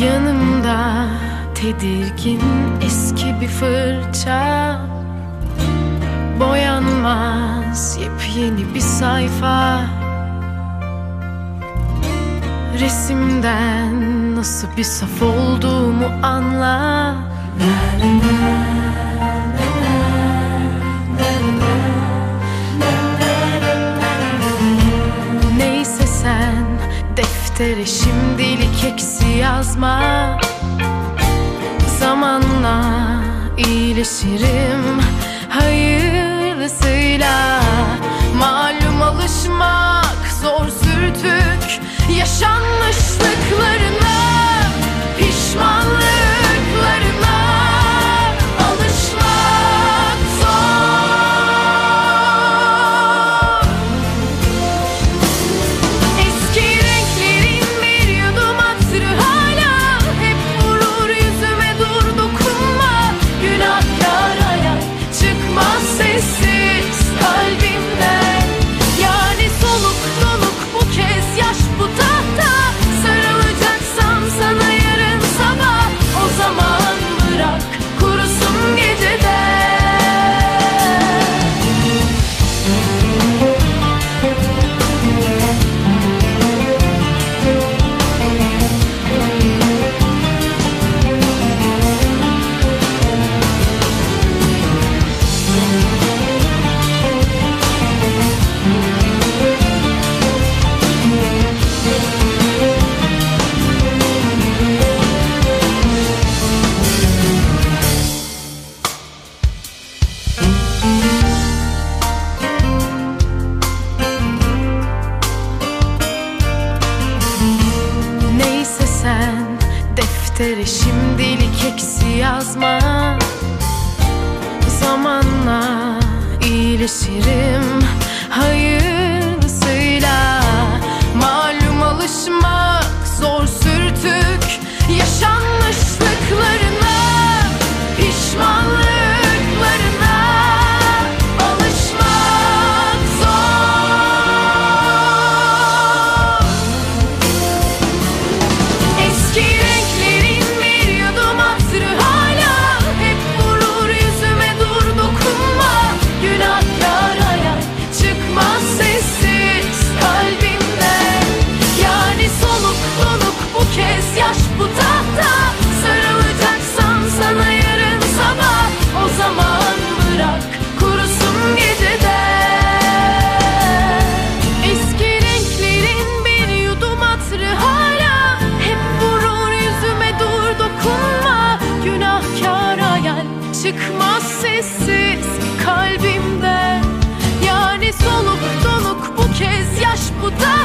Yanımda tedirgin eski bir fırça, boyanmaz yepyeni bir sayfa. Resimden nasıl bir saf olduğumu anla. Neyse sen deftere şimdilik eksi yazma. Zamanla iyileşirim hayırlısıyla. Malum alışmak zor sürtük yaşanmışlıklarına, pişmanlıklarına alışmak zor. Eski renklerin bir yudum hatırı hala hep vurur yüzüme, dur dokunma. Günahkar hayal çıkmaz sessiz kalbimden. Yani soluk soluk bu kez yaş bu tahta. Sarılacaksam sana yarın sabah, o zaman bırak kurusun geceden. Neyse sen deftere şimdilik eksi yazma. Zamanla iyileşirim hayırlısıyla. Malum alışmak zor sürtük yaşanmışlıklarına, pişmanlıklarına alışmak zor. Eski renklerin bir yudum hatırı hala hep vurur yüzüme, dur dokunma. Günahkar hayal çıkmaz sessiz kalbimden. Yani soluk soluk bu kez yaş bu tahta. Sarılacaksam sana yarın sabah, o zaman bırak kurusun geceden. Eski renklerin bir yudum hatırı hala hep vurur yüzüme, dur dokunma. Günahkar hayal çıkmaz sessiz kalbimden. Yani soluk soluk bu kez yaş bu tahta.